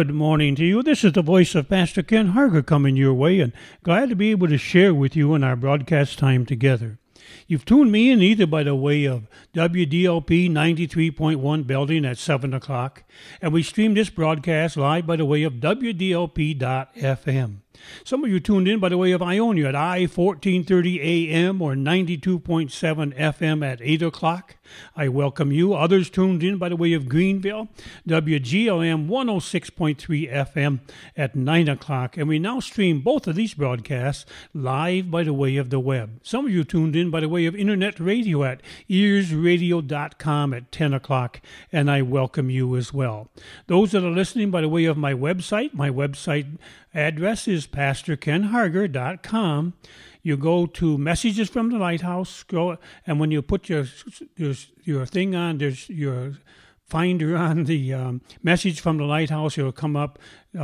Good morning to you. This is the voice of Pastor Ken Harger coming your way, and glad to be able to share with you in our broadcast time together. You've tuned me in either by the way of WDLP 93.1 Belding at 7 o'clock, and we stream this broadcast live by the way of WDLP.FM. Some of you tuned in by the way of Ionia at I-1430 AM or 92.7 FM at 8 o'clock. I welcome you. Others tuned in by the way of Greenville, WGLM 106.3 FM at 9 o'clock. And we now stream both of these broadcasts live by the way of the web. Some of you tuned in by the way of internet radio at earsradio.com at 10 o'clock, and I welcome you as well. Those that are listening by the way of my website address is pastorkenharger.com. You go to Messages from the Lighthouse, scroll, and when you put your thing on, there's your finder on the Message from the Lighthouse, it'll come up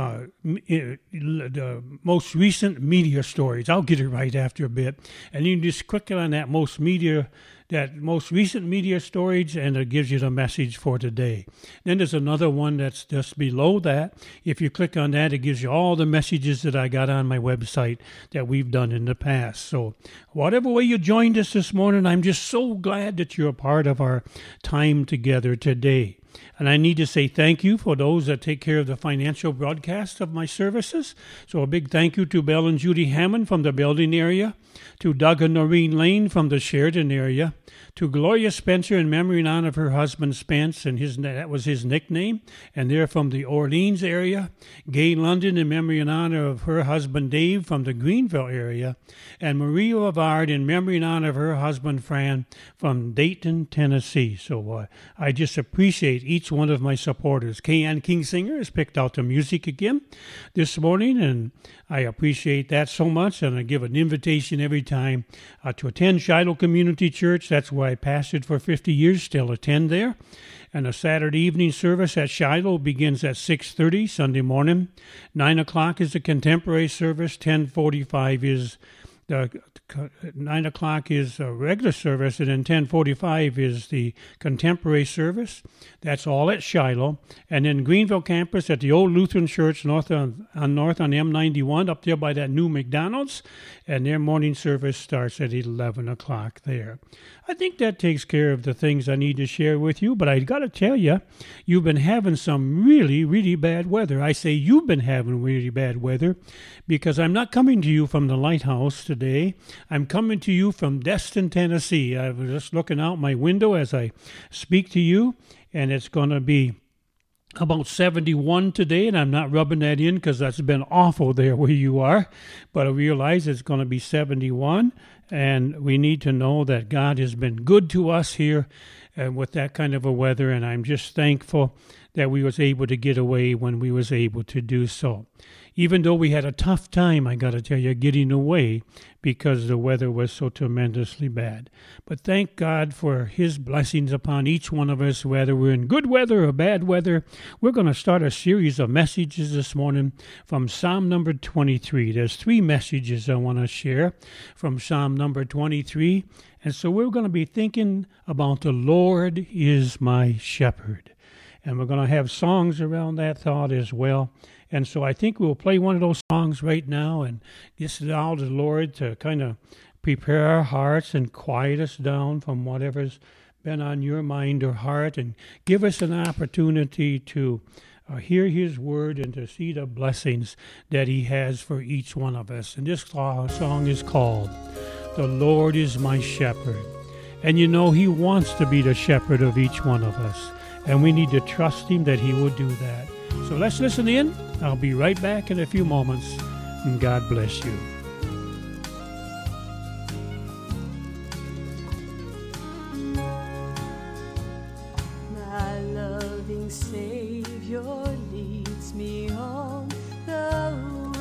the most recent media stories. I'll get it right after a bit. And you just click on that most recent media storage, and it gives you the message for today. Then there's another one that's just below that. If you click on that, it gives you all the messages that I got on my website that we've done in the past. So whatever way you joined us this morning, I'm just so glad that you're a part of our time together today. And I need to say thank you for those that take care of the financial broadcast of my services. So a big thank you to Bell and Judy Hammond from the Belding area, to Doug and Noreen Lane from the Sheridan area, to Gloria Spencer in memory and honor of her husband Spence, and that was his nickname, and they're from the Orleans area, Gay London in memory and honor of her husband Dave from the Greenville area, and Maria Lavard in memory and honor of her husband Fran from Dayton, Tennessee. So I just appreciate each one of my supporters. Kay-Ann Kingsinger has picked out the music again this morning, and I appreciate that so much, and I give an invitation every time to attend Shiloh Community Church. That's where I pastored for 50 years, still attend there. And a Saturday evening service at Shiloh begins at 6:30 Sunday morning. 9 o'clock is the contemporary service. 10:45 is 9 o'clock is a regular service, and then 10:45 is the contemporary service. That's all at Shiloh. And then Greenville campus at the old Lutheran Church north on M91, up there by that new McDonald's. And their morning service starts at 11 o'clock there. I think that takes care of the things I need to share with you, but I got to tell you, you've been having some really, really bad weather. I say you've been having really bad weather because I'm not coming to you from the Lighthouse today. I'm coming to you from Destin, Tennessee. I was just looking out my window as I speak to you, and it's going to be about 71 today, and I'm not rubbing that in because that's been awful there where you are, but I realize it's going to be 71, and we need to know that God has been good to us here with that kind of a weather, and I'm just thankful that we was able to get away when we was able to do so. Even though we had a tough time, I got to tell you, getting away because the weather was so tremendously bad. But thank God for His blessings upon each one of us, whether we're in good weather or bad weather. We're going to start a series of messages this morning from Psalm number 23. There's 3 messages I want to share from Psalm number 23. And so we're going to be thinking about the Lord is my shepherd. And we're going to have songs around that thought as well. And so I think we'll play one of those songs right now and just allow the Lord to kind of prepare our hearts and quiet us down from whatever's been on your mind or heart, and give us an opportunity to hear His word and to see the blessings that He has for each one of us. And this song is called "The Lord is My Shepherd." And you know, He wants to be the shepherd of each one of us, and we need to trust Him that He will do that. So let's listen in. I'll be right back in a few moments, and God bless you. My loving Savior leads me on the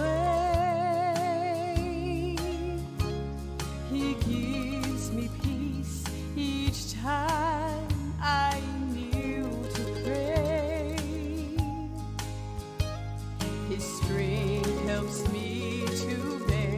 way. He gives me peace each time I kneel to pray. His strength helps me to bear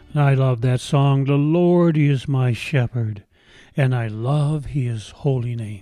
I love that song. The Lord is my shepherd, and I love his holy name.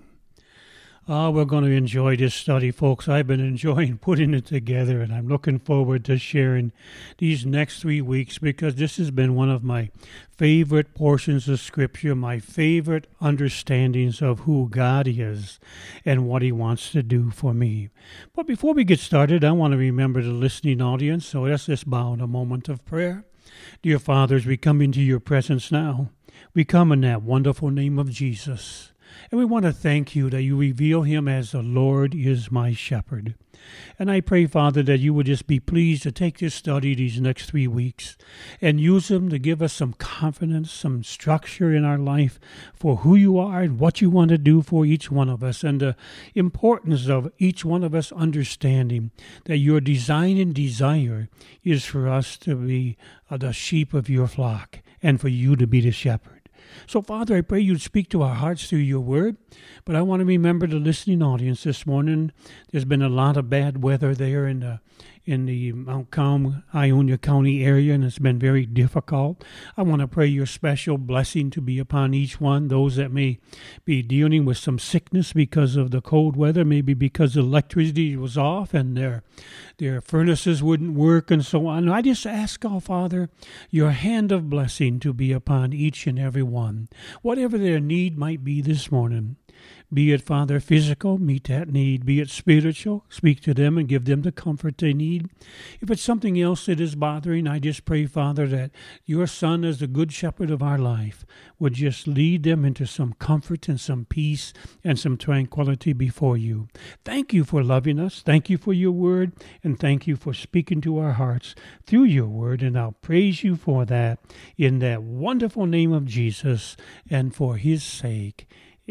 We're going to enjoy this study, folks. I've been enjoying putting it together, and I'm looking forward to sharing these next 3 weeks because this has been one of my favorite portions of Scripture, my favorite understandings of who God is and what he wants to do for me. But before we get started, I want to remember the listening audience, so let's just bow in a moment of prayer. Dear Father, as we come into your presence now, we come in that wonderful name of Jesus. And we want to thank you that you reveal him as the Lord is my shepherd. And I pray, Father, that you would just be pleased to take this study these next 3 weeks and use them to give us some confidence, some structure in our life for who you are and what you want to do for each one of us, and the importance of each one of us understanding that your design and desire is for us to be the sheep of your flock and for you to be the shepherd. So, Father, I pray you'd speak to our hearts through your word, but I want to remember the listening audience this morning. There's been a lot of bad weather there in the Mount Calm, Ionia County area, and it's been very difficult. I want to pray your special blessing to be upon each one, those that may be dealing with some sickness because of the cold weather, maybe because the electricity was off and their furnaces wouldn't work and so on. I just ask, oh Father, your hand of blessing to be upon each and every one, whatever their need might be this morning. Be it, Father, physical, meet that need. Be it spiritual, speak to them and give them the comfort they need. If it's something else that is bothering, I just pray, Father, that your Son, as the good shepherd of our life, would just lead them into some comfort and some peace and some tranquility before you. Thank you for loving us. Thank you for your word. And thank you for speaking to our hearts through your word. And I'll praise you for that in that wonderful name of Jesus and for his sake.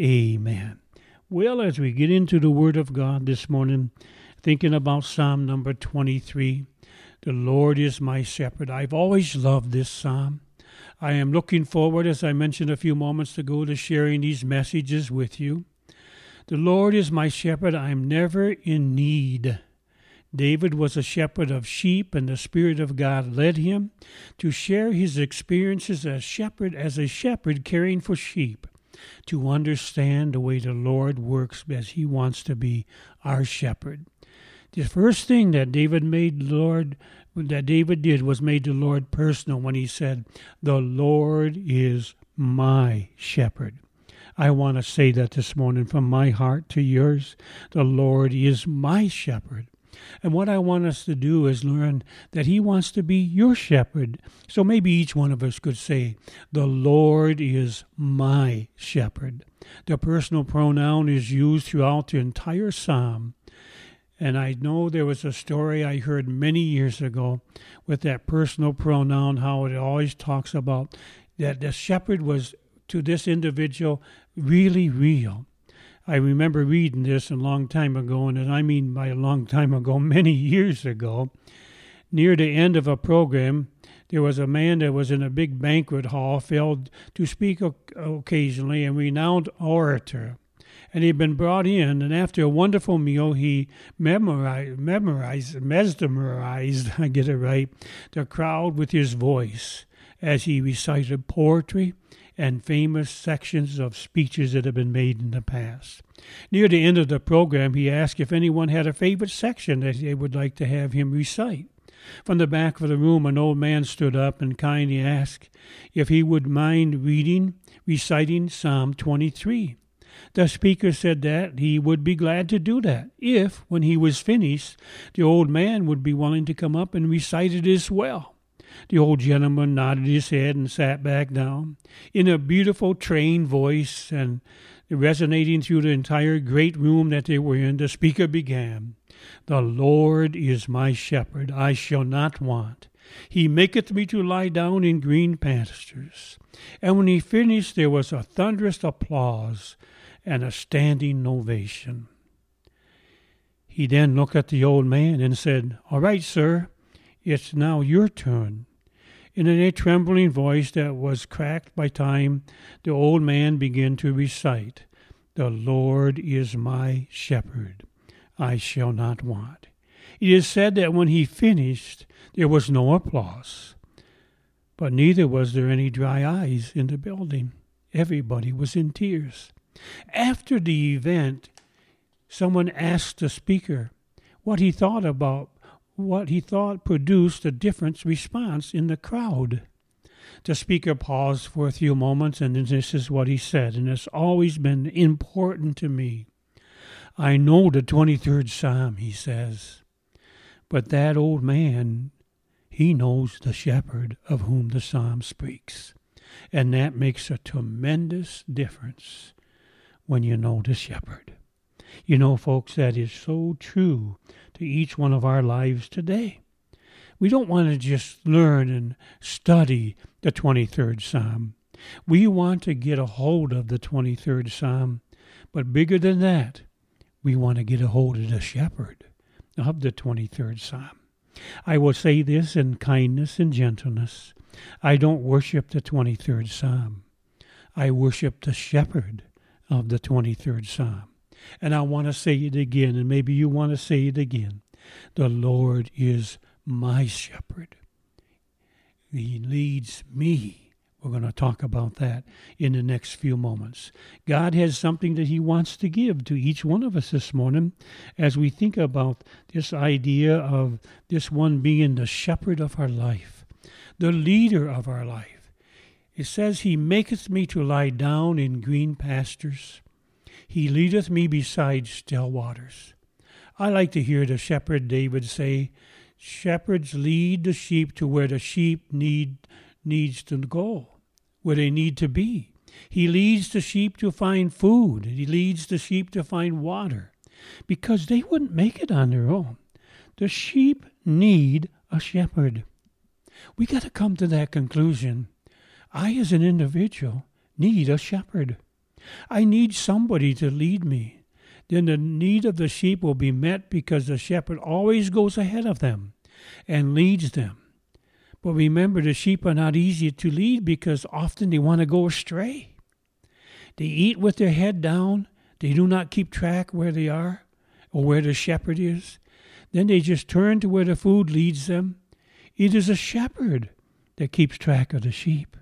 Amen. Well, as we get into the Word of God this morning, thinking about Psalm number 23, the Lord is my shepherd. I've always loved this psalm. I am looking forward, as I mentioned a few moments ago, to sharing these messages with you. The Lord is my shepherd. I'm never in need. David was a shepherd of sheep, and the Spirit of God led him to share his experiences as a shepherd caring for sheep, to understand the way the Lord works as he wants to be our shepherd. The first thing that David did was made the Lord personal when he said, "The Lord is my shepherd." I want to say that this morning from my heart to yours. The Lord is my shepherd. And what I want us to do is learn that he wants to be your shepherd. So maybe each one of us could say, the Lord is my shepherd. The personal pronoun is used throughout the entire psalm. And I know there was a story I heard many years ago with that personal pronoun, how it always talks about that the shepherd was, to this individual, really real. I remember reading this a long time ago, and I mean by a long time ago, many years ago. Near the end of a program, there was a man that was in a big banquet hall, filled to speak occasionally, a renowned orator. And he'd been brought in, and after a wonderful meal, he mesmerized, I get it right, the crowd with his voice as he recited poetry and famous sections of speeches that have been made in the past. Near the end of the program, he asked if anyone had a favorite section that they would like to have him recite. From the back of the room, an old man stood up and kindly asked if he would mind reciting Psalm 23. The speaker said that he would be glad to do that if, when he was finished, the old man would be willing to come up and recite it as well. The old gentleman nodded his head and sat back down. In a beautiful trained voice and resonating through the entire great room that they were in, the speaker began, "The Lord is my shepherd, I shall not want. He maketh me to lie down in green pastures." And when he finished, there was a thunderous applause and a standing ovation. He then looked at the old man and said, "All right, sir, it's now your turn." In a trembling voice that was cracked by time, the old man began to recite, "The Lord is my shepherd, I shall not want." It is said that when he finished, there was no applause. but neither was there any dry eyes in the building. Everybody was in tears. After the event, someone asked the speaker what he thought produced a different response in the crowd. The speaker paused for a few moments, and then this is what he said, and it's always been important to me. I know the 23rd Psalm, he says, but that old man, he knows the shepherd of whom the psalm speaks. And that makes a tremendous difference when you know the shepherd. You know, folks, that is so true to each one of our lives today. We don't want to just learn and study the 23rd Psalm. We want to get a hold of the 23rd Psalm. But bigger than that, we want to get a hold of the shepherd of the 23rd Psalm. I will say this in kindness and gentleness. I don't worship the 23rd Psalm. I worship the shepherd of the 23rd Psalm. And I want to say it again, and maybe you want to say it again. The Lord is my shepherd. He leads me. We're going to talk about that in the next few moments. God has something that he wants to give to each one of us this morning as we think about this idea of this one being the shepherd of our life, the leader of our life. It says, he maketh me to lie down in green pastures. He leadeth me beside still waters. I like to hear the shepherd David say, shepherds lead the sheep to where the sheep needs to go, where they need to be. He leads the sheep to find food. He leads the sheep to find water, because they wouldn't make it on their own. The sheep need a shepherd. We got to come to that conclusion. I, as an individual, need a shepherd. I need somebody to lead me. Then the need of the sheep will be met because the shepherd always goes ahead of them and leads them. But remember, the sheep are not easy to lead because often they want to go astray. They eat with their head down. They do not keep track where they are or where the shepherd is. Then they just turn to where the food leads them. It is a shepherd that keeps track of the sheep,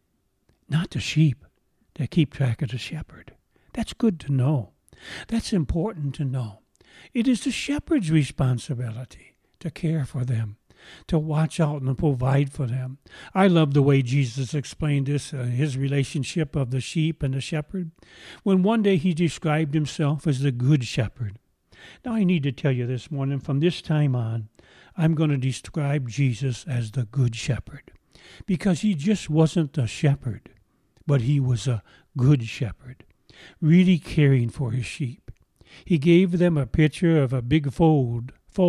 not the sheep that keep track of the shepherd. That's good to know. That's important to know. It is the shepherd's responsibility to care for them, to watch out and provide for them. I love the way Jesus explained this, his relationship of the sheep and the shepherd, when one day he described himself as the good shepherd. Now I need to tell you this morning, from this time on, I'm going to describe Jesus as the good shepherd, because he just wasn't a shepherd, but he was a good shepherd, really caring for his sheep. He gave them a picture of a big fold.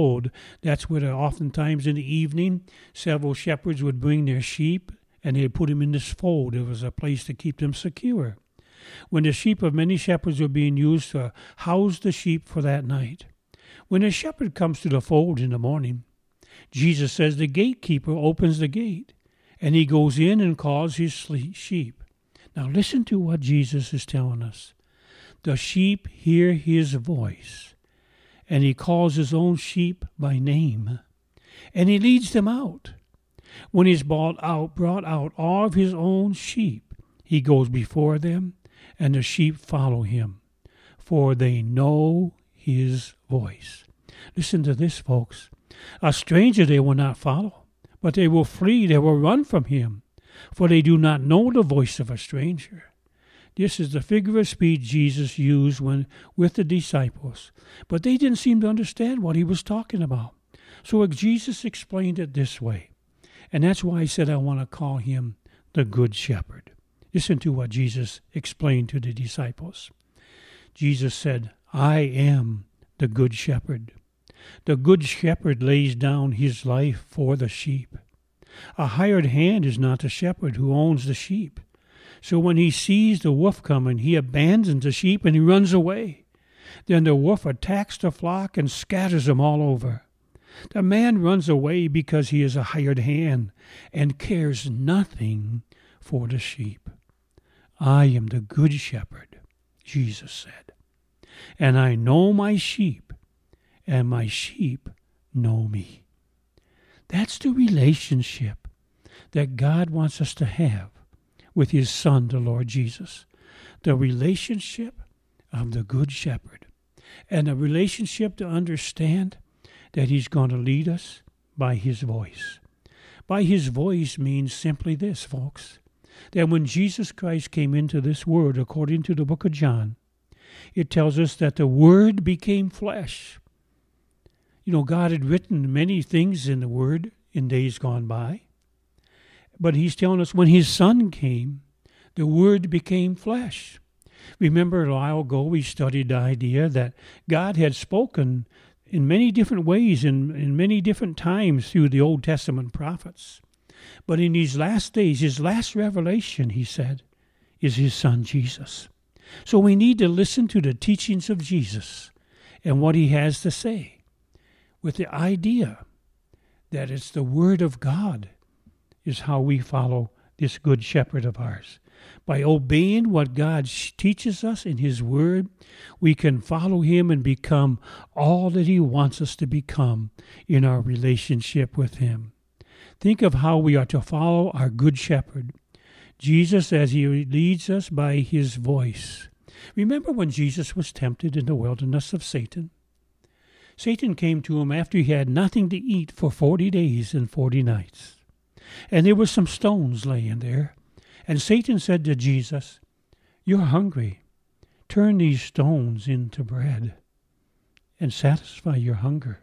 That's where oftentimes in the evening, several shepherds would bring their sheep and they'd put them in this fold. It was a place to keep them secure. When the sheep of many shepherds were being used to house the sheep for that night. When a shepherd comes to the fold in the morning, Jesus says the gatekeeper opens the gate and he goes in and calls his sheep. Now listen to what Jesus is telling us. The sheep hear his voice, and he calls his own sheep by name, and he leads them out. When he's brought out all of his own sheep, he goes before them, and the sheep follow him, for they know his voice. Listen to this, folks. A stranger they will not follow, but they will flee, they will run from him, for they do not know the voice of a stranger. This is the figure of speech Jesus used with the disciples, but they didn't seem to understand what he was talking about. So Jesus explained it this way, and that's why I said I want to call him the Good Shepherd. Listen to what Jesus explained to the disciples. Jesus said, I am the Good Shepherd. The Good Shepherd lays down his life for the sheep. A hired hand is not the shepherd who owns the sheep. So when he sees the wolf coming, he abandons the sheep and he runs away. Then the wolf attacks the flock and scatters them all over. The man runs away because he is a hired hand and cares nothing for the sheep. I am the good shepherd, Jesus said, and I know my sheep, and my sheep know me. That's the relationship that God wants us to have with his Son, the Lord Jesus. The relationship of the Good Shepherd. And a relationship to understand that he's going to lead us by his voice. By his voice means simply this, folks, that when Jesus Christ came into this world, according to the book of John, it tells us that the Word became flesh. You know, God had written many things in the Word in days gone by, but he's telling us when his Son came, the Word became flesh. Remember a while ago we studied the idea that God had spoken in many different ways, in many different times through the Old Testament prophets. But in these last days, his last revelation, he said, is his Son Jesus. So we need to listen to the teachings of Jesus and what he has to say, with the idea that it's the Word of God is how we follow this Good Shepherd of ours. By obeying what God teaches us in his Word, we can follow him and become all that he wants us to become in our relationship with him. Think of how we are to follow our Good Shepherd, Jesus, as he leads us by his voice. Remember when Jesus was tempted in the wilderness of Satan? Satan came to him after he had nothing to eat for 40 days and 40 nights. And there were some stones laying there. And Satan said to Jesus, "You're hungry. Turn these stones into bread and satisfy your hunger."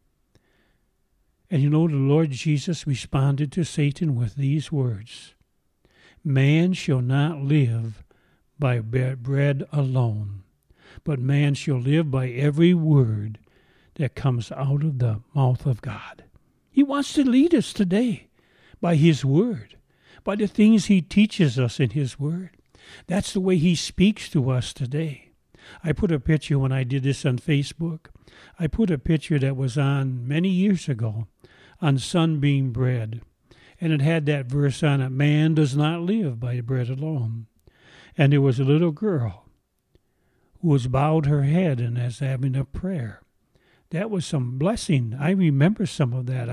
And you know, the Lord Jesus responded to Satan with these words, "Man shall not live by bread alone, but man shall live by every word that comes out of the mouth of God." He wants to lead us today by his Word, by the things he teaches us in his Word. That's the way he speaks to us today. I put a picture when I did this on Facebook. I put a picture that was on many years ago on Sunbeam Bread. And it had that verse on it, "Man does not live by bread alone." And there was a little girl who was bowed her head and was having a prayer. That was some blessing. I remember some of that.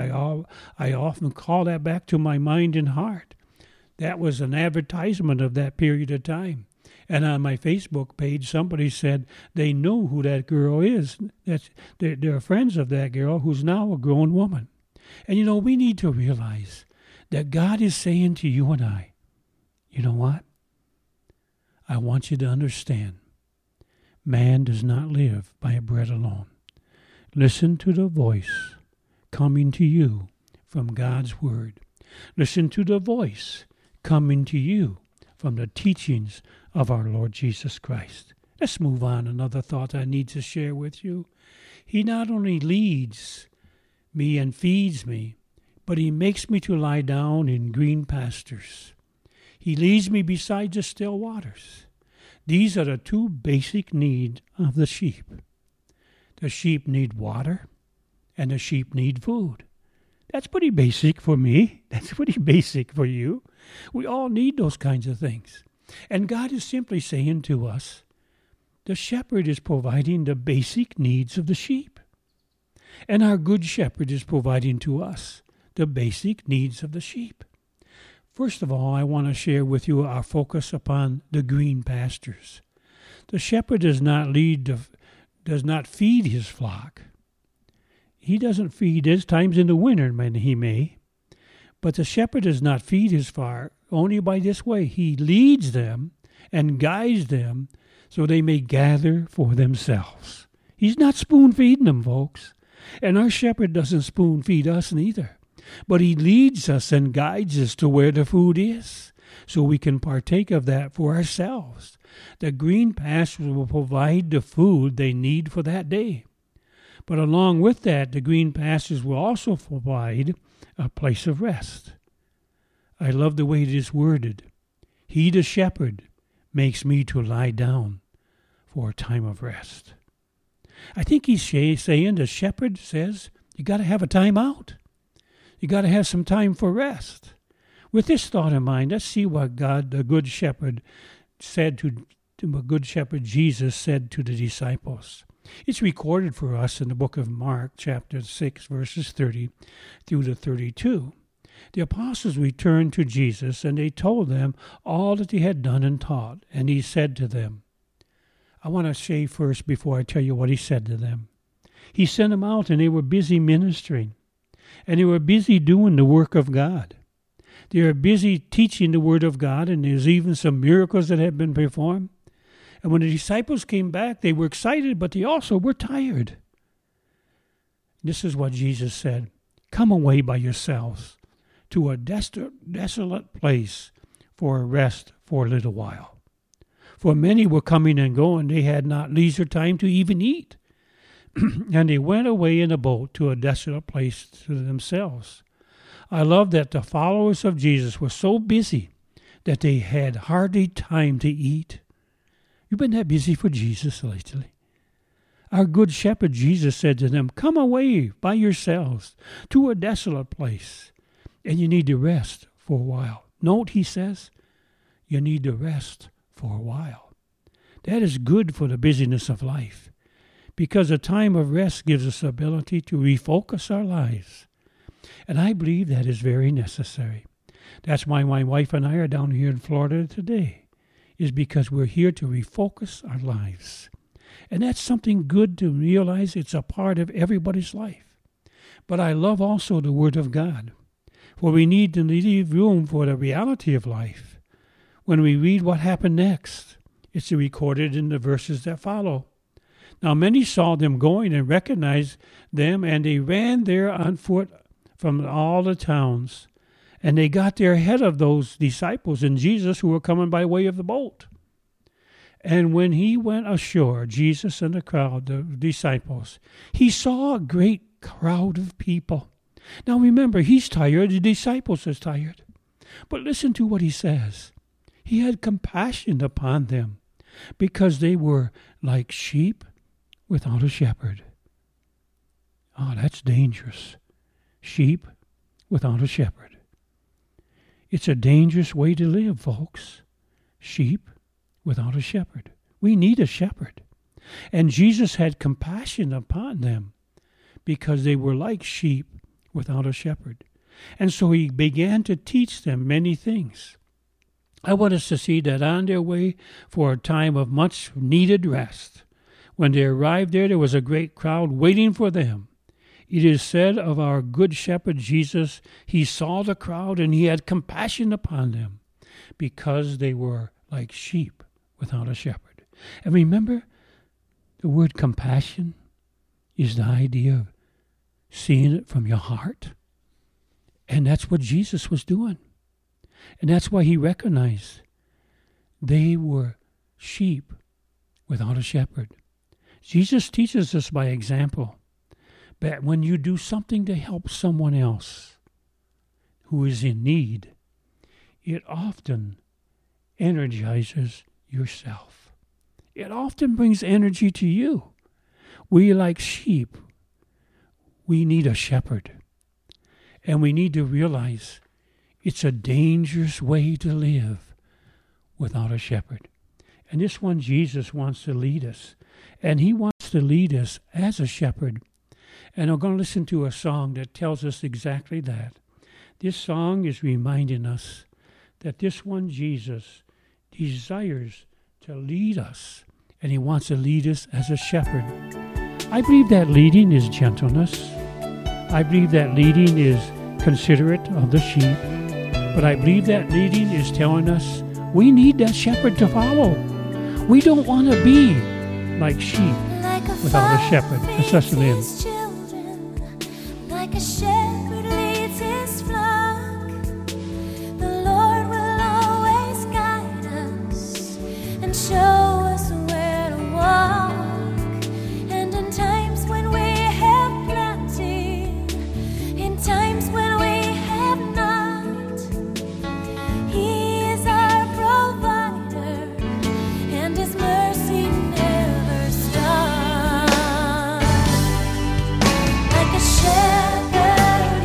I often call that back to my mind and heart. That was an advertisement of that period of time. And on my Facebook page, somebody said they know who that girl is. They're friends of that girl who's now a grown woman. And you know, we need to realize that God is saying to you and I, you know what? I want you to understand, man does not live by bread alone. Listen to the voice coming to you from God's Word. Listen to the voice coming to you from the teachings of our Lord Jesus Christ. Let's move on. Another thought I need to share with you. He not only leads me and feeds me, but he makes me to lie down in green pastures. He leads me beside the still waters. These are the two basic needs of the sheep. The sheep need water, and the sheep need food. That's pretty basic for me. That's pretty basic for you. We all need those kinds of things. And God is simply saying to us, the shepherd is providing the basic needs of the sheep. And our Good Shepherd is providing to us the basic needs of the sheep. First of all, I want to share with you our focus upon the green pastures. The shepherd does not feed his flock. He doesn't feed. There's times in the winter when he may. But the shepherd does not feed his flock only by this way. He leads them and guides them so they may gather for themselves. He's not spoon-feeding them, folks. And our shepherd doesn't spoon-feed us neither. But he leads us and guides us to where the food is so we can partake of that for ourselves. The green pastures will provide the food they need for that day. But along with that, the green pastures will also provide a place of rest. I love the way it is worded. He, the shepherd, makes me to lie down for a time of rest. I think he's saying, the shepherd says, you got to have a time out. You got to have some time for rest. With this thought in mind, let's see what God, the Good Shepherd, said to Good Shepherd Jesus said to the disciples. It's recorded for us in the book of Mark, chapter 6, verses 30 through to 32. The apostles returned to Jesus, and they told them all that he had done and taught. And he said to them, I want to say first before I tell you what he said to them. He sent them out, and they were busy ministering. And they were busy doing the work of God. They were busy teaching the word of God, and there's even some miracles that had been performed. And when the disciples came back, they were excited, but they also were tired. This is what Jesus said. Come away by yourselves to a desolate place for a rest for a little while. For many were coming and going. They had not leisure time to even eat. And they went away in a boat to a desolate place to themselves. I love that the followers of Jesus were so busy that they had hardly time to eat. You've been that busy for Jesus lately. Our good shepherd Jesus said to them, come away by yourselves to a desolate place, and you need to rest for a while. Note, he says, you need to rest for a while. That is good for the busyness of life, because a time of rest gives us the ability to refocus our lives. And I believe that is very necessary. That's why my wife and I are down here in Florida today, is because we're here to refocus our lives. And that's something good to realize. It's a part of everybody's life. But I love also the Word of God, for we need to leave room for the reality of life. When we read what happened next, it's recorded in the verses that follow. Now many saw them going and recognized them, and they ran there on foot from all the towns. And they got there ahead of those disciples and Jesus who were coming by way of the boat. And when he went ashore, Jesus and the crowd, the disciples, he saw a great crowd of people. Now remember, he's tired, the disciples are tired. But listen to what he says. He had compassion upon them because they were like sheep without a shepherd. Oh, that's dangerous. Sheep without a shepherd. It's a dangerous way to live, folks. Sheep without a shepherd. We need a shepherd. And Jesus had compassion upon them because they were like sheep without a shepherd. And so he began to teach them many things. I want us to see that on their way for a time of much needed rest, when they arrived there was a great crowd waiting for them. It is said of our good shepherd Jesus, he saw the crowd and he had compassion upon them because they were like sheep without a shepherd. And remember, the word compassion is the idea of seeing it from your heart. And that's what Jesus was doing. And that's why he recognized they were sheep without a shepherd. Jesus teaches us by example that when you do something to help someone else who is in need, it often energizes yourself. It often brings energy to you. We, like sheep, we need a shepherd. And we need to realize it's a dangerous way to live without a shepherd. And this one, Jesus wants to lead us. And he wants to lead us as a shepherd. And I'm going to listen to a song that tells us exactly that. This song is reminding us that this one, Jesus, desires to lead us. And he wants to lead us as a shepherd. I believe that leading is gentleness. I believe that leading is considerate of the sheep. But I believe that leading is telling us we need that shepherd to follow. We don't want to be like sheep without a shepherd. Let's listen in. Like a shepherd leads his flock, the Lord will always guide us and show us where to walk. And in times when we have plenty, in times when we have not, he is our provider, and his mercy never stops. Like a shepherd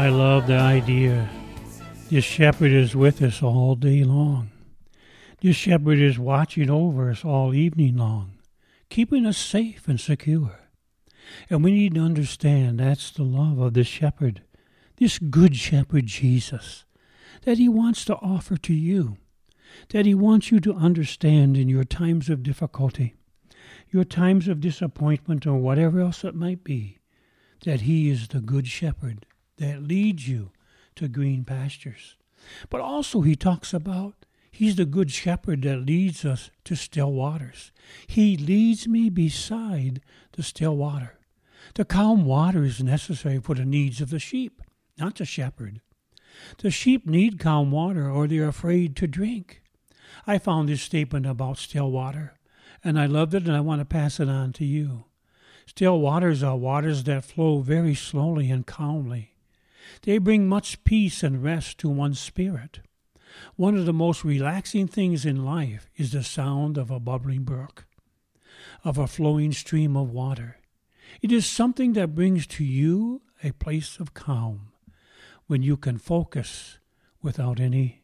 I love the idea. This shepherd is with us all day long. This shepherd is watching over us all evening long, keeping us safe and secure. And we need to understand that's the love of the shepherd, this good shepherd Jesus, that he wants to offer to you, that he wants you to understand in your times of difficulty, your times of disappointment, or whatever else it might be, that he is the good shepherd that leads you to green pastures. But also he talks about he's the good shepherd that leads us to still waters. He leads me beside the still water. The calm water is necessary for the needs of the sheep, not the shepherd. The sheep need calm water or they're afraid to drink. I found this statement about still water, and I loved it, and I want to pass it on to you. Still waters are waters that flow very slowly and calmly. They bring much peace and rest to one's spirit. One of the most relaxing things in life is the sound of a bubbling brook, of a flowing stream of water. It is something that brings to you a place of calm, where you can focus without any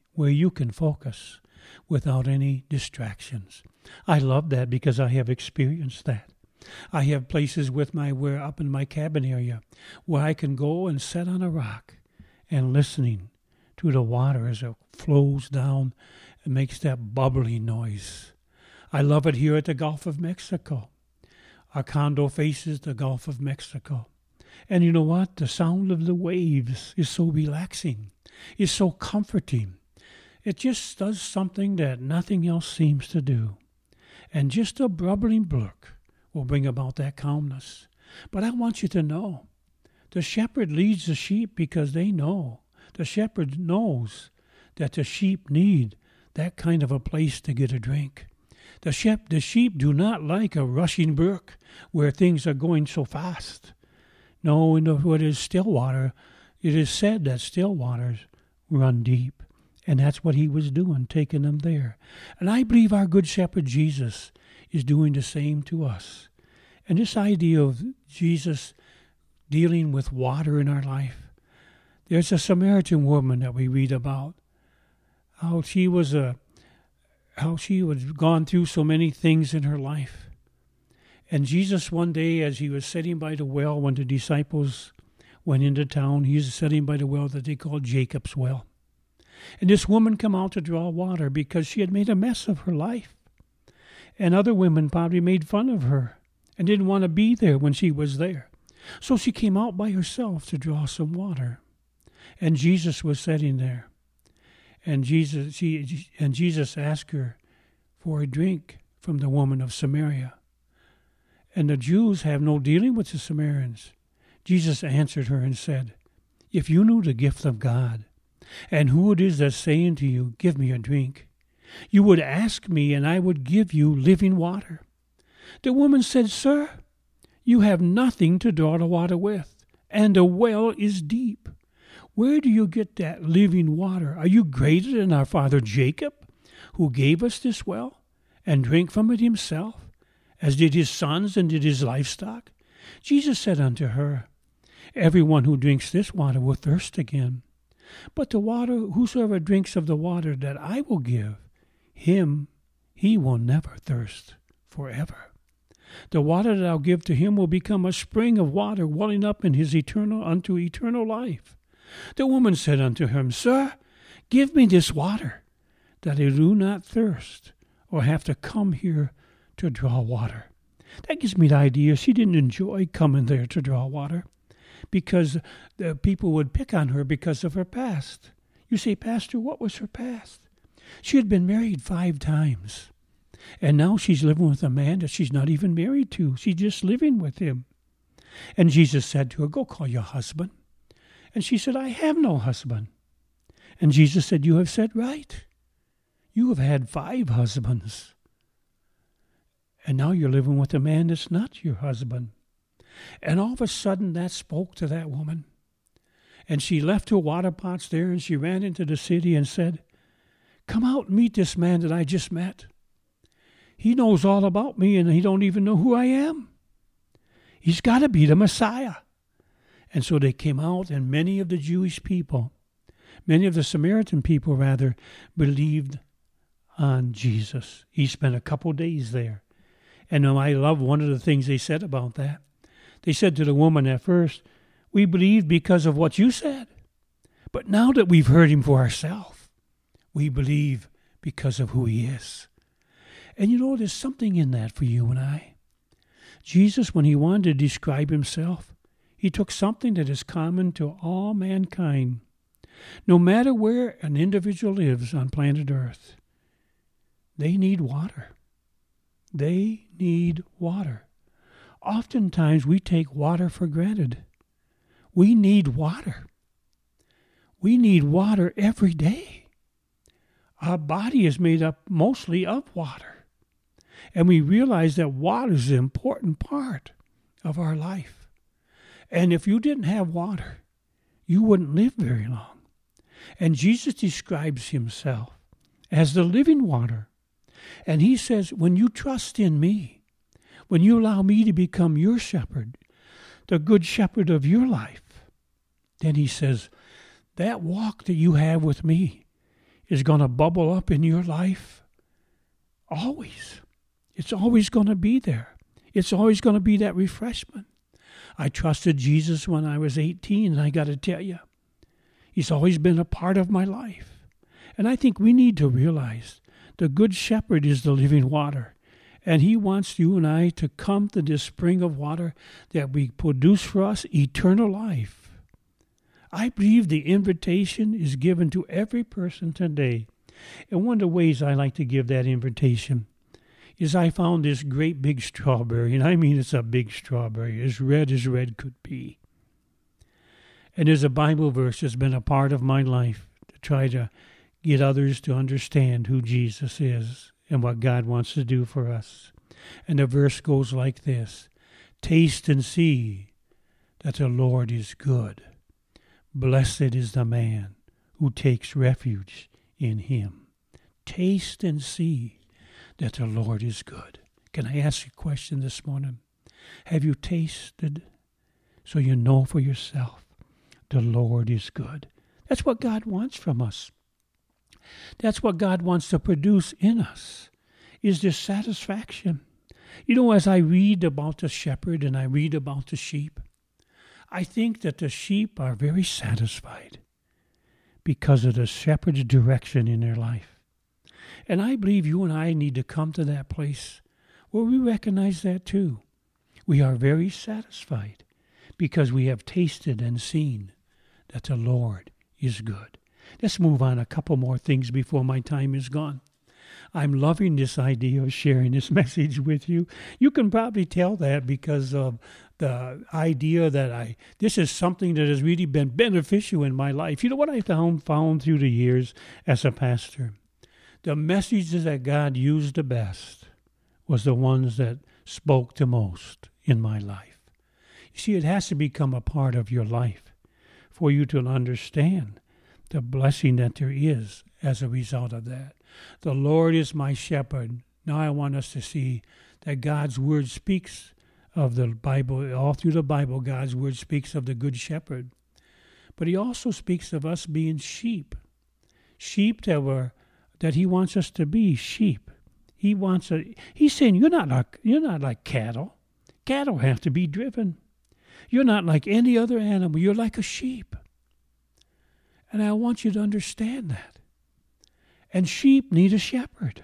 distractions. I love that because I have experienced that. I have places up in my cabin area where I can go and sit on a rock and listening to the water as it flows down and makes that bubbling noise. I love it here at the Gulf of Mexico. Our condo faces the Gulf of Mexico. And you know what? The sound of the waves is so relaxing. It's so comforting. It just does something that nothing else seems to do. And just a bubbling brook will bring about that calmness. But I want you to know, the shepherd leads the sheep because they know. The shepherd knows that the sheep need that kind of a place to get a drink. The sheep do not like a rushing brook where things are going so fast. No, in what is still water, it is said that still waters run deep. And that's what he was doing, taking them there. And I believe our good shepherd Jesus is doing the same to us. And this idea of Jesus dealing with water in our life. There's a Samaritan woman that we read about, how she had gone through so many things in her life. And Jesus one day, as he was sitting by the well, when the disciples went into town, he was sitting by the well that they called Jacob's well. And this woman came out to draw water because she had made a mess of her life. And other women probably made fun of her and didn't want to be there when she was there. So she came out by herself to draw some water. And Jesus was sitting there. And Jesus asked her for a drink from the woman of Samaria. And the Jews have no dealing with the Samaritans. Jesus answered her and said, "If you knew the gift of God, and who it is that's saying to you, 'Give me a drink,' you would ask me, and I would give you living water." The woman said, "Sir, you have nothing to draw the water with, and the well is deep. Where do you get that living water? Are you greater than our father Jacob, who gave us this well, and drank from it himself, as did his sons and did his livestock?" Jesus said unto her, "Everyone who drinks this water will thirst again. But whosoever drinks of the water that I will give, he will never thirst forever. The water that I'll give to him will become a spring of water welling up in his unto eternal life." The woman said unto him, "Sir, give me this water, that I do not thirst, or have to come here to draw water." That gives me the idea she didn't enjoy coming there to draw water, because the people would pick on her because of her past. You say, "Pastor, what was her past?" She had been married 5 times, and now she's living with a man that she's not even married to. She's just living with him. And Jesus said to her, "Go call your husband." And she said, "I have no husband." And Jesus said, "You have said right. You have had 5 husbands. And now you're living with a man that's not your husband." And all of a sudden that spoke to that woman. And she left her water pots there and she ran into the city and said, "Come out and meet this man that I just met. He knows all about me and he don't even know who I am. He's got to be the Messiah." And so they came out, and many of the Jewish people, many of the Samaritan people rather, believed on Jesus. He spent a couple days there. And I love one of the things they said about that. They said to the woman at first, "We believed because of what you said. But now that we've heard him for ourselves, we believe because of who he is." And there's something in that for you and I. Jesus, when he wanted to describe himself, he took something that is common to all mankind. No matter where an individual lives on planet Earth, they need water. They need water. Oftentimes we take water for granted. We need water. We need water every day. Our body is made up mostly of water. And we realize that water is an important part of our life. And if you didn't have water, you wouldn't live very long. And Jesus describes himself as the living water. And he says, when you trust in me, when you allow me to become your shepherd, the good shepherd of your life, then he says, that walk that you have with me is going to bubble up in your life always. It's always going to be there. It's always going to be that refreshment. I trusted Jesus when I was 18, and I got to tell you, he's always been a part of my life. And I think we need to realize the good shepherd is the living water. And he wants you and I to come to this spring of water that we produce for us eternal life. I believe the invitation is given to every person today. And one of the ways I like to give that invitation is I found this great big strawberry, and I mean it's a big strawberry, as red could be. And there's a Bible verse that's been a part of my life to try to get others to understand who Jesus is and what God wants to do for us. And the verse goes like this: taste and see that the Lord is good. Blessed is the man who takes refuge in him. Taste and see that the Lord is good. Can I ask you a question this morning? Have you tasted so you know for yourself the Lord is good? That's what God wants from us. That's what God wants to produce in us, is this satisfaction. As I read about the shepherd and I read about the sheep, I think that the sheep are very satisfied because of the shepherd's direction in their life. And I believe you and I need to come to that place where we recognize that too. We are very satisfied because we have tasted and seen that the Lord is good. Let's move on a couple more things before my time is gone. I'm loving this idea of sharing this message with you. You can probably tell that because of the idea that this is something that has really been beneficial in my life. You know what I found through the years as a pastor? The messages that God used the best was the ones that spoke the most in my life. You see, it has to become a part of your life for you to understand the blessing that there is as a result of that. The Lord is my shepherd. Now I want us to see that God's word speaks of the Bible. All through the Bible, God's word speaks of the good shepherd. But he also speaks of us being sheep. Sheep that he wants us to be, sheep. He's saying you're not like cattle. Cattle have to be driven. You're not like any other animal. You're like a sheep. And I want you to understand that. And sheep need a shepherd.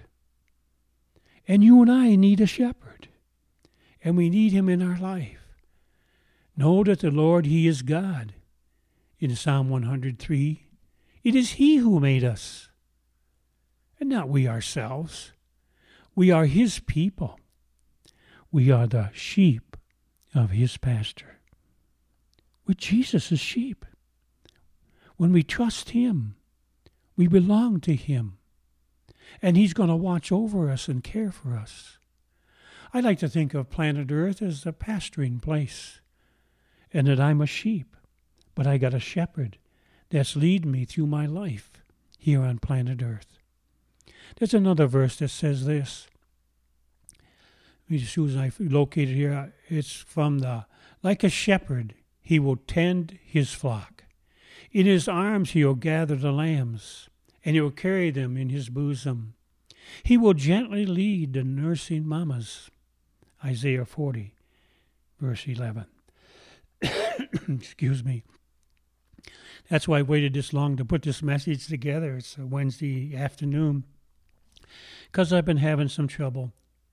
And you and I need a shepherd. And we need him in our life. Know that the Lord, he is God. In Psalm 103, it is he who made us, and not we ourselves. We are his people. We are the sheep of his pasture. We're Jesus' sheep. When we trust him, we belong to him. And he's going to watch over us and care for us. I like to think of planet Earth as a pasturing place, and that I'm a sheep, but I got a shepherd that's leading me through my life here on planet Earth. There's another verse that says this. As soon as I locate it here, it's from like a shepherd, he will tend his flock. In his arms he will gather the lambs, and he will carry them in his bosom. He will gently lead the nursing mamas. Isaiah 40, verse 11. Excuse me. That's why I waited this long to put this message together. It's a Wednesday afternoon, because I've been having some trouble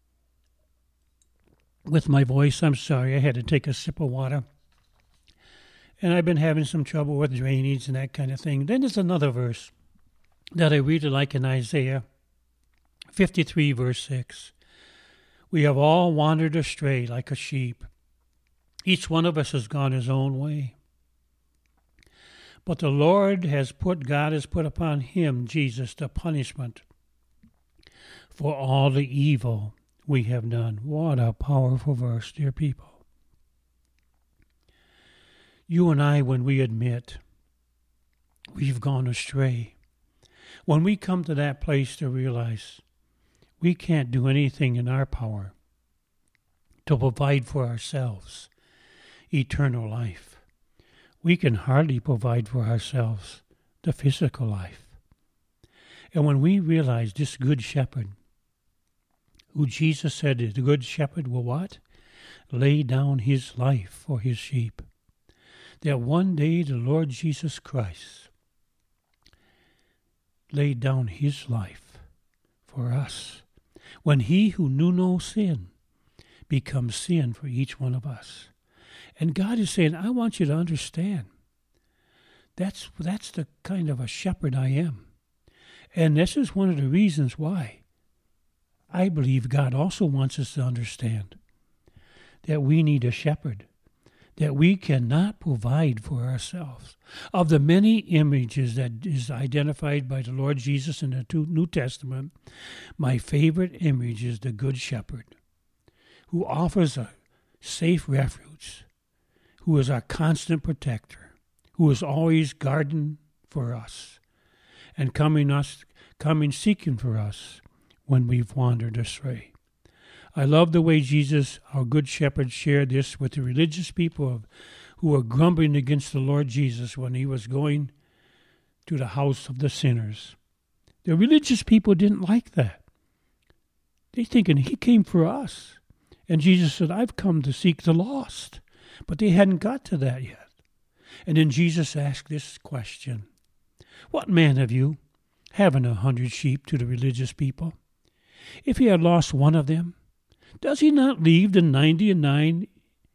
with my voice. I'm sorry. I had to take a sip of water. And I've been having some trouble with drainage and that kind of thing. Then there's another verse that I really like in Isaiah 53, verse 6. We have all wandered astray like a sheep. Each one of us has gone his own way. But the Lord God has put upon him, Jesus, the punishment for all the evil we have done. What a powerful verse, dear people. You and I, when we admit we've gone astray, when we come to that place to realize we can't do anything in our power to provide for ourselves eternal life. We can hardly provide for ourselves the physical life. And when we realize this good shepherd, who Jesus said is the good shepherd will what? Lay down his life for his sheep. That one day the Lord Jesus Christ laid down his life for us. When he who knew no sin becomes sin for each one of us. And God is saying, I want you to understand. That's the kind of a shepherd I am. And this is one of the reasons why I believe God also wants us to understand that we need a shepherd, that we cannot provide for ourselves. Of the many images that is identified by the Lord Jesus in the New Testament, my favorite image is the Good Shepherd, who offers a safe refuge, who is our constant protector, who is always guarding for us, and coming seeking for us when we've wandered astray. I love the way Jesus, our Good Shepherd, shared this with the religious people who were grumbling against the Lord Jesus when he was going to the house of the sinners. The religious people didn't like that. They thinking he came for us. And Jesus said, I've come to seek the lost. But they hadn't got to that yet. And then Jesus asked this question. What man of you, having 100 sheep, to the religious people, if he had lost one of them, does he not leave the 99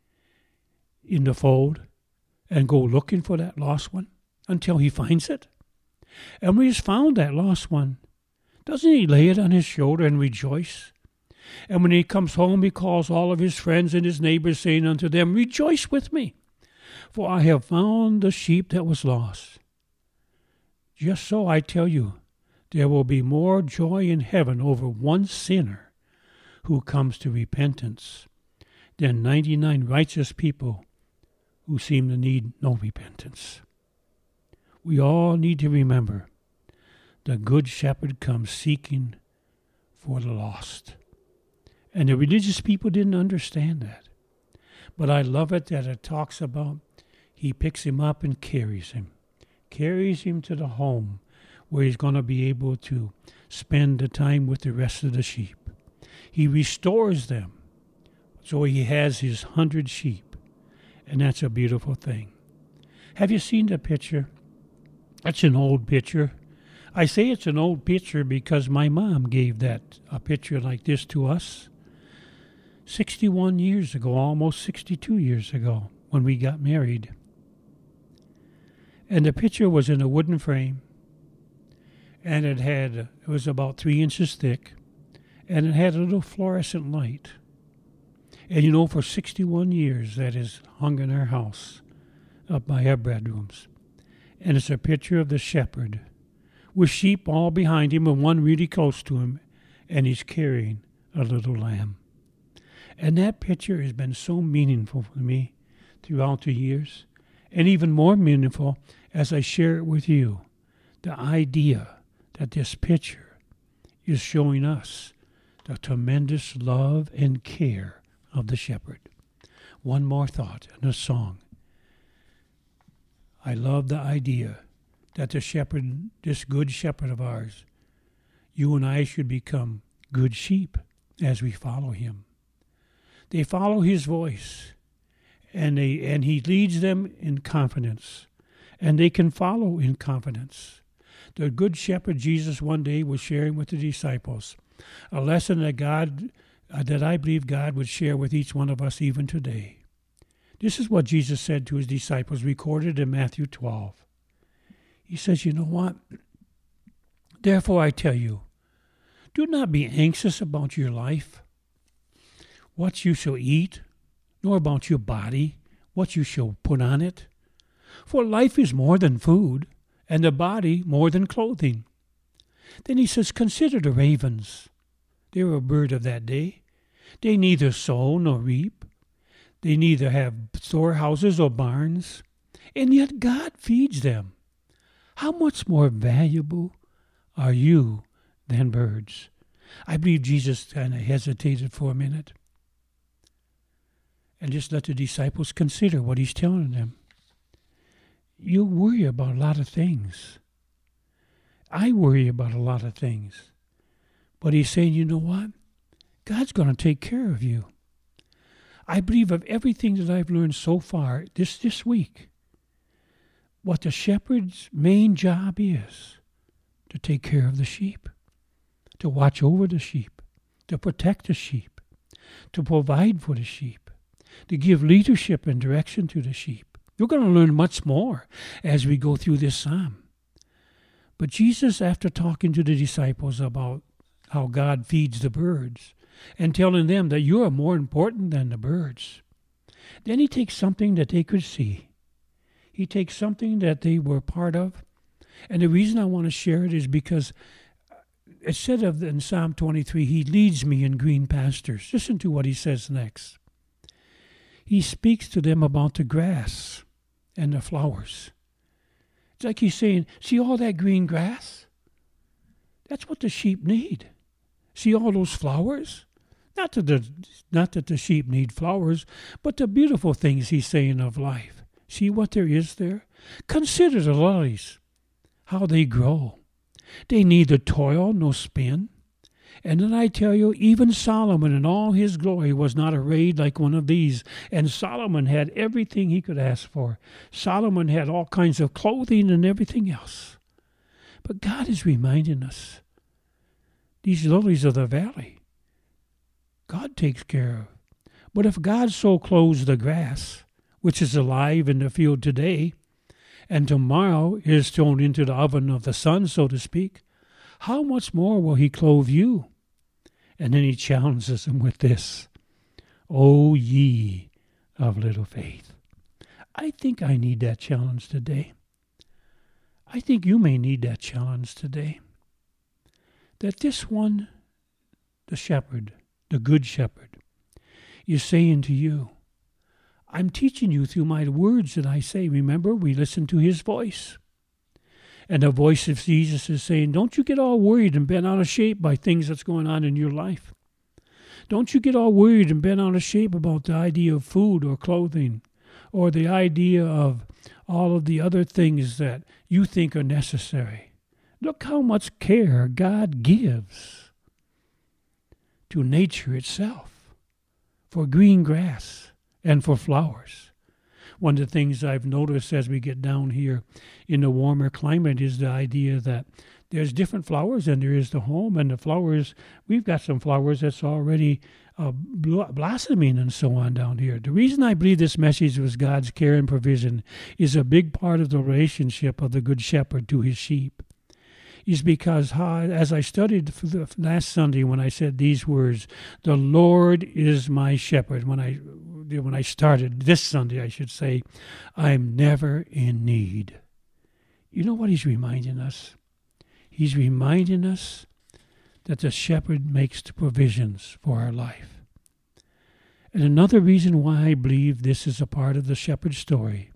in the fold and go looking for that lost one until he finds it? And when he's found that lost one, doesn't he lay it on his shoulder and rejoice? And when he comes home, he calls all of his friends and his neighbors, saying unto them, Rejoice with me, for I have found the sheep that was lost. Just so I tell you, there will be more joy in heaven over one sinner who comes to repentance than 99 righteous people who seem to need no repentance. We all need to remember the Good Shepherd comes seeking for the lost. And the religious people didn't understand that. But I love it that it talks about he picks him up and carries him to the home where he's going to be able to spend the time with the rest of the sheep. He restores them. So he has his 100 sheep. And that's a beautiful thing. Have you seen the picture? That's an old picture. I say it's an old picture because my mom gave a picture like this to us 61 years ago, almost 62 years ago, when we got married. And the picture was in a wooden frame, and it was about 3 inches thick, and it had a little fluorescent light. And for 61 years that is hung in our house, up by our bedrooms. And it's a picture of the shepherd, with sheep all behind him and one really close to him, and he's carrying a little lamb. And that picture has been so meaningful for me throughout the years, and even more meaningful as I share it with you. The idea that this picture is showing us the tremendous love and care of the shepherd. One more thought and a song. I love the idea that the shepherd, this good shepherd of ours, you and I should become good sheep as we follow him. They follow his voice, and he leads them in confidence, and they can follow in confidence. The good shepherd Jesus one day was sharing with the disciples a lesson that I believe God would share with each one of us even today. This is what Jesus said to his disciples, recorded in Matthew 12. He says, you know what? Therefore I tell you, do not be anxious about your life, what you shall eat, nor about your body, what you shall put on it. For life is more than food, and the body more than clothing. Then he says, consider the ravens. They are a bird of that day. They neither sow nor reap. They neither have storehouses or barns, and yet God feeds them. How much more valuable are you than birds? I believe Jesus kind of hesitated for a minute and just let the disciples consider what he's telling them. You worry about a lot of things. I worry about a lot of things. But he's saying, you know what? God's going to take care of you. I believe of everything that I've learned so far this week, what the shepherd's main job is to take care of the sheep, to watch over the sheep, to protect the sheep, to provide for the sheep, to give leadership and direction to the sheep. You're going to learn much more as we go through this psalm. But Jesus, after talking to the disciples about how God feeds the birds and telling them that you are more important than the birds, then he takes something that they could see. He takes something that they were part of. And the reason I want to share it is because it said in Psalm 23, he leads me in green pastures. Listen to what he says next. He speaks to them about the grass and the flowers. It's like he's saying, see all that green grass? That's what the sheep need. See all those flowers? Not that the sheep need flowers, but the beautiful things he's saying of life. See what there is there? Consider the lilies, how they grow. They neither toil nor spin. And then I tell you, even Solomon in all his glory was not arrayed like one of these. And Solomon had everything he could ask for. Solomon had all kinds of clothing and everything else. But God is reminding us, these lilies of the valley, God takes care of. But if God so clothes the grass, which is alive in the field today, and tomorrow is thrown into the oven of the sun, so to speak, how much more will he clothe you? And then he challenges them with this, O ye of little faith. I think I need that challenge today. I think you may need that challenge today. That this one, the shepherd, the good shepherd, is saying to you, I'm teaching you through my words that I say. Remember, we listen to his voice. And the voice of Jesus is saying, don't you get all worried and bent out of shape by things that's going on in your life. Don't you get all worried and bent out of shape about the idea of food or clothing or the idea of all of the other things that you think are necessary. Look how much care God gives to nature itself, for green grass and for flowers. One of the things I've noticed as we get down here in the warmer climate is the idea that there's different flowers than there is the home. And the flowers, we've got some flowers that's already blossoming and so on down here. The reason I believe this message was God's care and provision is a big part of the relationship of the Good Shepherd to his sheep. Is because as I studied for the last Sunday when I said these words, the Lord is my shepherd, when I started this Sunday, I should say, I'm never in need. You know what he's reminding us? He's reminding us that the shepherd makes the provisions for our life. And another reason why I believe this is a part of the shepherd story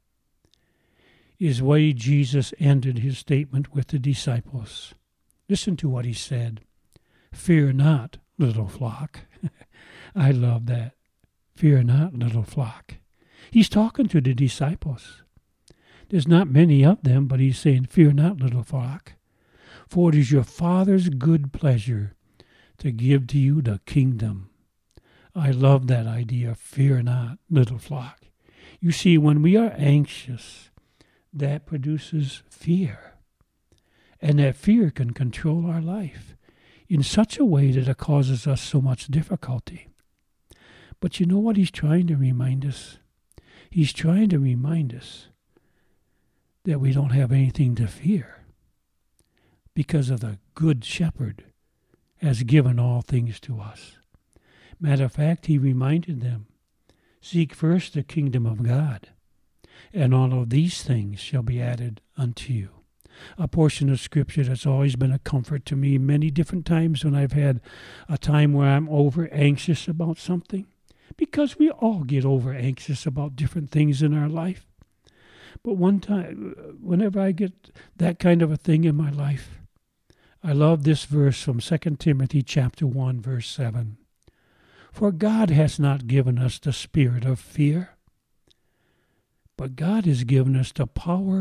is the way Jesus ended his statement with the disciples. Listen to what he said. Fear not, little flock. I love that. Fear not, little flock. He's talking to the disciples. There's not many of them, but he's saying, fear not, little flock, for it is your Father's good pleasure to give to you the kingdom. I love that idea, fear not, little flock. You see, when we are anxious, that produces fear. And that fear can control our life in such a way that it causes us so much difficulty. But you know what he's trying to remind us? He's trying to remind us that we don't have anything to fear because of the good shepherd has given all things to us. Matter of fact, he reminded them, seek first the kingdom of God, and all of these things shall be added unto you. A portion of Scripture that's always been a comfort to me many different times when I've had a time where I'm over anxious about something, because we all get over anxious about different things in our life. But one time, whenever I get that kind of a thing in my life, I love this verse from 2 Timothy chapter 1, verse 7. For God has not given us the spirit of fear, but God has given us the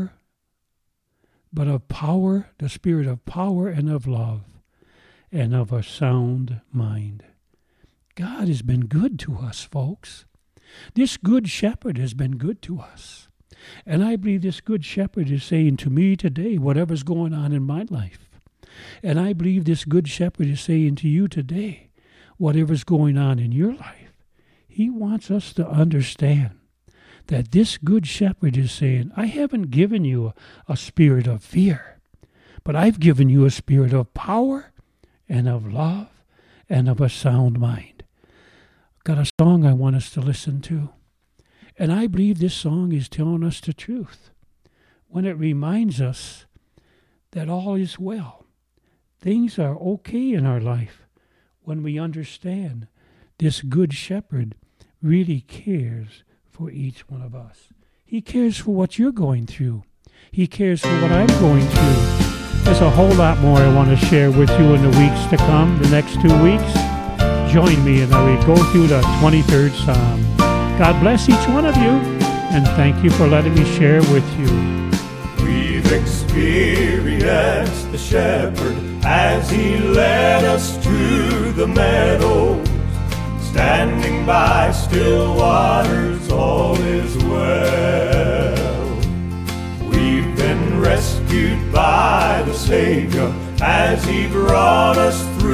spirit of power and of love and of a sound mind. God has been good to us, folks. This good shepherd has been good to us. And I believe this good shepherd is saying to me today, whatever's going on in my life. And I believe this good shepherd is saying to you today, whatever's going on in your life. He wants us to understand that this good shepherd is saying, I haven't given you a spirit of fear, but I've given you a spirit of power and of love and of a sound mind. I've got a song I want us to listen to. And I believe this song is telling us the truth when it reminds us that all is well. Things are okay in our life when we understand this good shepherd really cares for each one of us. He cares for what you're going through. He cares for what I'm going through. There's a whole lot more I want to share with you in the weeks to come, the next 2 weeks. Join me as we go through the 23rd Psalm. God bless each one of you, and thank you for letting me share with you. We've experienced the shepherd as he led us to the meadows. Standing by still waters, all is well. We've been rescued by the Savior as he brought us through